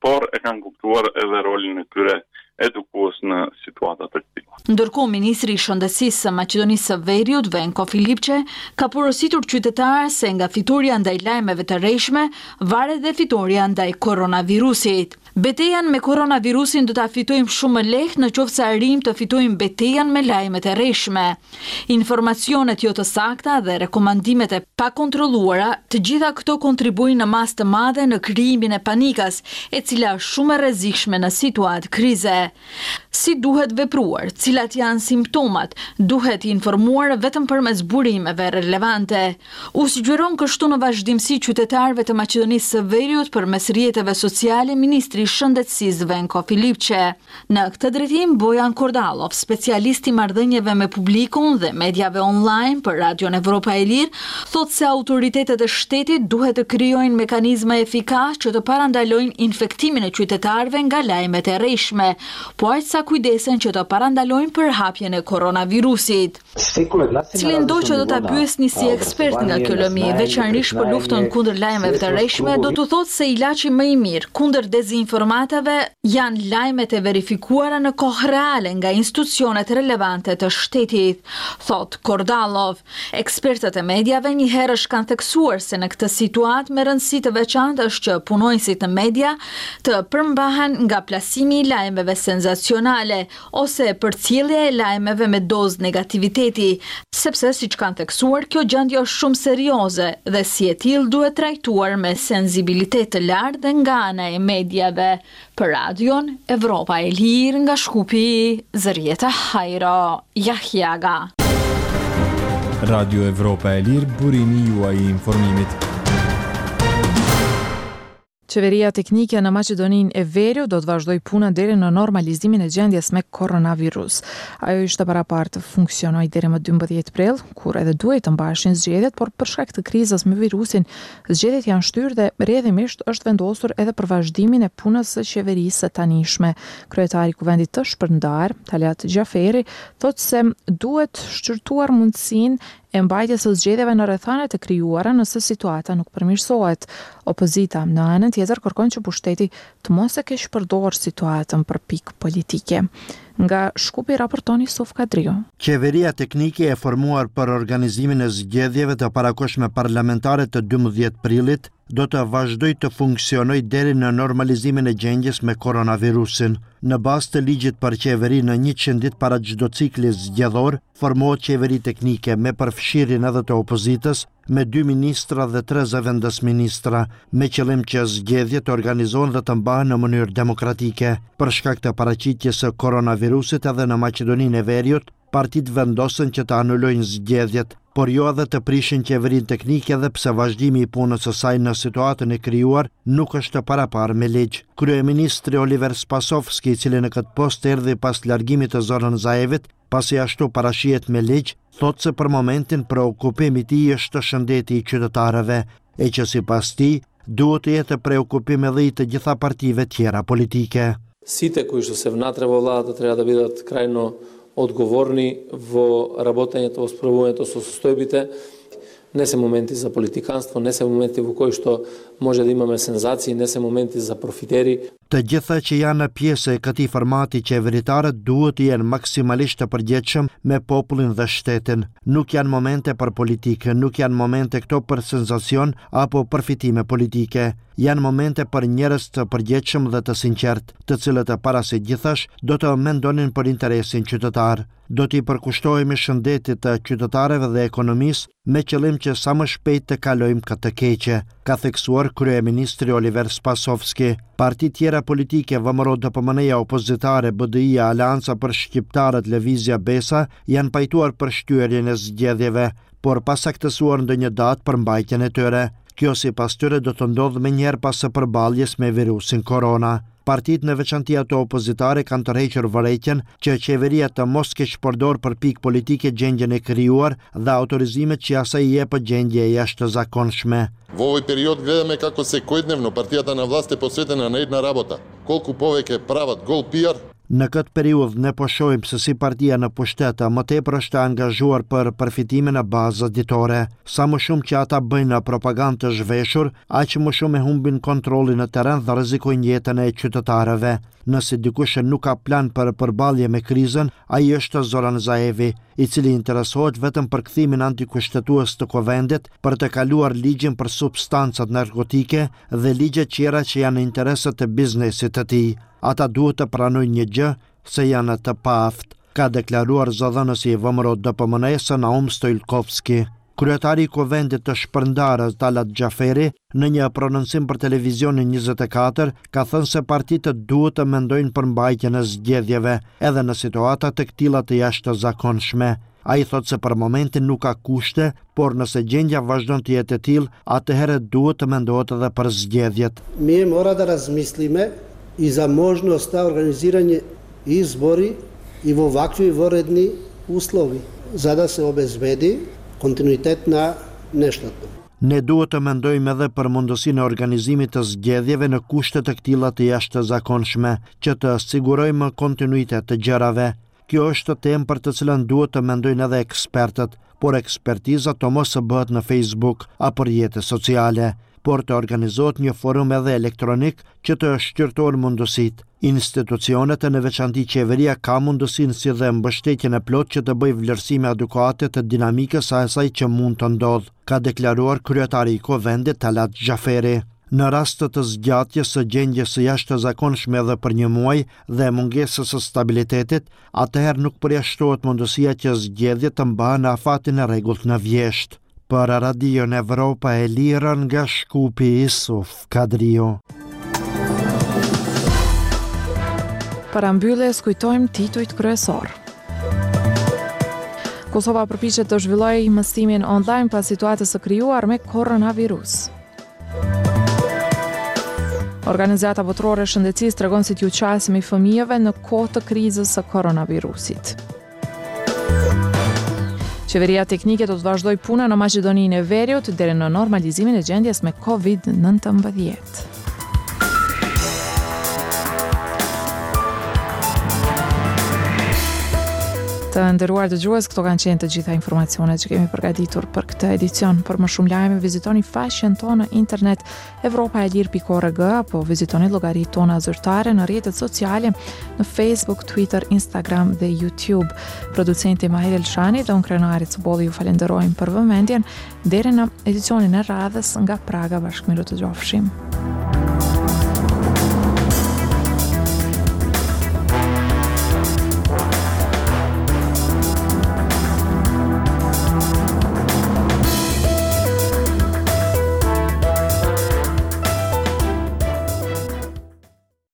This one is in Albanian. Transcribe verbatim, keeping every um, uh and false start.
por e kanë kuptuar edhe rolin e tyre edukues në situata të tilla. Ndërkohë, ministri i Shëndetësisë së Maqedonisë së Veriut, Venko Filipçe, ka porositur qytetarë se nga fitoria ndaj lajmeve të rrejshme varet dhe fitoria ndaj koronavirusit. Betejën me koronavirusin do ta fitojmë shumë më lehtë në qoftë se arrijmë të fitojmë betejën me lajmet e rrejshme. Informacionet jo të sakta dhe rekomandimet e pakontrolluara, të gjitha këto kontribuojnë në masë të madhe në krijimin e panikas, e cila është shumë e rrezikshme në situatë krize. Si duhet vepruar, cilat janë simptomat, duhet i informuar vetëm përmes burimeve relevante. U sugjeron kështu në vazhdimsi qytetarëve të Maqedonisë së Veriut përmes rrjeteve sociale ministri i Shëndetësisë Venko Filipçe. Në këtë drejtim, Bojan Kordallov, specialist i marrëdhënieve me publikun dhe mediave online për Radion Evropa e Lirë, thotë se autoritetet e shtetit duhet të krijojnë mekanizma efikas që të parandalojnë infektimin e qytetarëve nga lajmet e rrejshme, po aq sa kujdesen që të parandalojnë përhapjen e koronavirusit. Cilin do që do ta pyesni si ekspert nga kjo lëmi, veçanërisht për luftën kundër lajmeve të rrejshme, do të thotë se ilaçi më i mirë kundër dezinformatave janë lajmet e verifikuara në kohë reale nga institucionet relevante të shtetit, thot Kordallov. Ekspertët e mediave një herësh kanë theksuar se në këtë situatë me rëndësi të veçantë është që punonësit në media të përmbahen nga plasimi i lajmeve senzacionale ose përcjellja e lajmeve me dozë negativiteti, sepse siç kanë theksuar, kjo gjendje është shumë serioze dhe si e tillë duhet trajtuar me sensibilitet të lartë dhe nga ana e mediave. Për Radion Evropa e Lirë nga Shkupi, Zërieta Hajro Jahjaga. Radio Evropa e Lirë, burimi juaj i informimit. Qeveria teknike në Maqedoninë e Veriut do të vazhdojë punën deri në normalizimin e gjendjes me koronavirus. Ajo ishte parapartë të funksionojë deri më dymbëdhjetë prill, kur edhe duhej të mbaheshin zgjedhjet, por për shkak të krizës me virusin, zgjedhjet janë shtyrë dhe rrjedhimisht është vendosur edhe për vazhdimin e punës së qeverisë së tanishme. Kryetari i Kuvendit të Shpërndar, Talat Xhaferi, thotë se duhet shqyrtuar mundësinë e mbajtjes së zgjedhjeve në rrethanet e krijuara nëse situata nuk përmirësohet. Opozita në anën tjetër kërkon që pushteti të mos e keq përdorë situatën për pikë politike. Nga Shkupi raporton Yusuf Kadriu. Qeveria teknike e formuar për organizimin e zgjedhjeve të parakohshme parlamentare të dymbëdhjetë prillit do të vazhdojë të funksionojë deri në normalizimin e gjendjes me koronavirusin. Në bazë të ligjit për qeveri në njëqind ditë para çdo cikli zgjedhor, formohet qeveri teknike me përfshirjen edhe të opozitës, me dy ministra dhe tre zëvendës ministra, me qëllim që zgjedhjet të organizohen dhe të mbahen në mënyrë demokratike. Për shkak të paraqitjes së koronavirusit edhe në Maqedoninë e Veriut, partitë vendosën që të anulojnë zgjedhjet, por jo edhe të prishin qeverinë teknike edhe pse vazhdimi i punës së saj në situatën e krijuar nuk është paraparë me ligj. Kryeministri Oliver Spasovski, i cili në këtë post erdhi pas largimit të Zoran Zaevit, pasi ashtu parashihet me ligj, thotë se për momentin preokupimi i tij është shëndeti i qytetarëve, e që sipas tij duhet të jetë preokukim edhe i të gjitha partive tjera politike. Сите кои што се внатре во владата треба да бидат крајно одговорни во работењето, во справувањето со состојбите. Не се моменти за политиканство, не се моменти во кои што може да имаме сензации, не се моменти за профитери. Të gjitha që janë pjesë e këtij formati qeveritare duhet të jenë maksimalisht të përgjegjshëm me popullin dhe shtetin. Nuk janë momente për politikë, nuk janë momente këto për senzacion apo përfitime politike. Janë momente për njerëz të përgjegjshëm dhe të sinqert, të cilët e para se gjithash do të mendonin për interesin qytetar. Do t'i përkushtohemi shëndetit të qytetarëve dhe ekonomisë me qëllim që sa më shpejt të kalojmë këtë keqe, ka theksuar kryeministri Oliver Spasovski. Partitë tjera politike, V M R O D P M N-ja opozitare, B D I-ja, Aleanca për Shqiptarët, Lëvizja Besa, janë pajtuar për shtyerjen e zgjedhjeve, por pa saktësuar ndonjë datë për mbajtjen e tyre. Kjo sipas tyre do të ndodhë më njëherë pas së përballjes me virusin korona. Partitë në veçanti ato opozitare kanë tërhequr vërejtjen që qeveria të mos keq përdor për pikë politike gjendjen e krijuar dhe autorizimet që asaj i jep gjendje e jashtëzakonshme. Во овој период гледаме како секојдневно партијата на власт е посветена на една работа. Колку повеќе прават гол пиар. Në këtë periudhë ne po shohim se si partia në pushtet më tepër është angazhuar për përfitimin e bazës ditore. Sa më shumë që ata bëjnë propagandë të zhveshur, aq më shumë e humbin kontrollin në terren dhe rrezikojnë jetën e qytetarëve. Nëse dikush nuk ka plan për përballje me krizën, ai është Zoran Zaevi, i cili interesohet vetëm për kthimin antikushtetues të Kuvendit për të kaluar ligjin për substancat narkotike dhe ligje tjera që janë interesat e biznesit të tij. Ata duhet të pranojnë një gjë, se janë të paaft, ka deklaruar zëdhënësi i V M R O D P M N-s Naum Stojlkovski. Kryetari i Kuvendit të Shpërndarës Talat Xhaferi në një prononcim për televizionin njëzet e katër ka thënë se partitë duhet të mendojnë për mbajtjen e zgjedhjeve, edhe në situata të këtilla të jashtëzakonshme. Ai thotë se për momentin nuk ka kushte, por nëse gjendja vazhdon të jetë e tillë, atëherë duhet të mendohet edhe për zgjedhjet. Mi mora da razmislime i za možnost organiziranje izbori i vo ovakvi vanredni uslovi, za da se obezbedi kontinuitet na neshtat. Ne duhet të mendojmë edhe për mundësinë e organizimit të zgjedhjeve në kushte të këtilla të jashtëzakonshme, që të sigurojmë kontinuitet të gjërave. Kjo është temë për të cilën duhet të mendojnë edhe ekspertët, por ekspertiza të mos bëhet në Facebook apo rrjete sociale, por të organizohet një forum edhe elektronik që të shqyrtojnë mundësit. Institucionet e në veçanti qeveria ka mundësin si dhe mbështetjen e plot që të bëj vlerësime adekuate të dinamikës së asaj që mund të ndodhë, ka deklaruar kryetari i Kuvendit Talat Xhaferi. Në rast të zgjatjes së gjendjes së jashtëzakonshme edhe për një muaj dhe mungesës së stabilitetit, atëherë nuk përjashtohet mundësia që zgjedhjet të mbahen në afatin e rregullt në vjesht. Për Radio Evropa e Lirën nga Shkupi Isuf Kadrio. Para mbylljes kujtojmë titujt kryesor. Kosova përpiqet të zhvillojë mësimin online pas situatës së krijuar me koronavirus. Organizata botërore e shëndetësisë tregon si t'ju qasemi fëmijëve në kohë të krizës së koronavirusit. Qeveria teknike do të vazhdoj puna në Maqedoninë e Veriut deri në normalizimin e gjendjes me covid nëntëmbëdhjetë. Të nderuar dëgjues, këto kanë qenë të gjitha informacionet që kemi përgatitur për këtë edicion. Për më shumë lajme, vizitoni faqen tonë në internet evropa e lirë pikë org apo vizitoni llogaritë tona zyrtare në rrjetet sociale në Facebook, Twitter, Instagram dhe YouTube. Producenti Mahir Elshani dhe unë Krenari Cubolli ju falenderojmë për vëmendjen. Deri në edicionin e radhës nga Praga, bashkëmiru të gjofshim.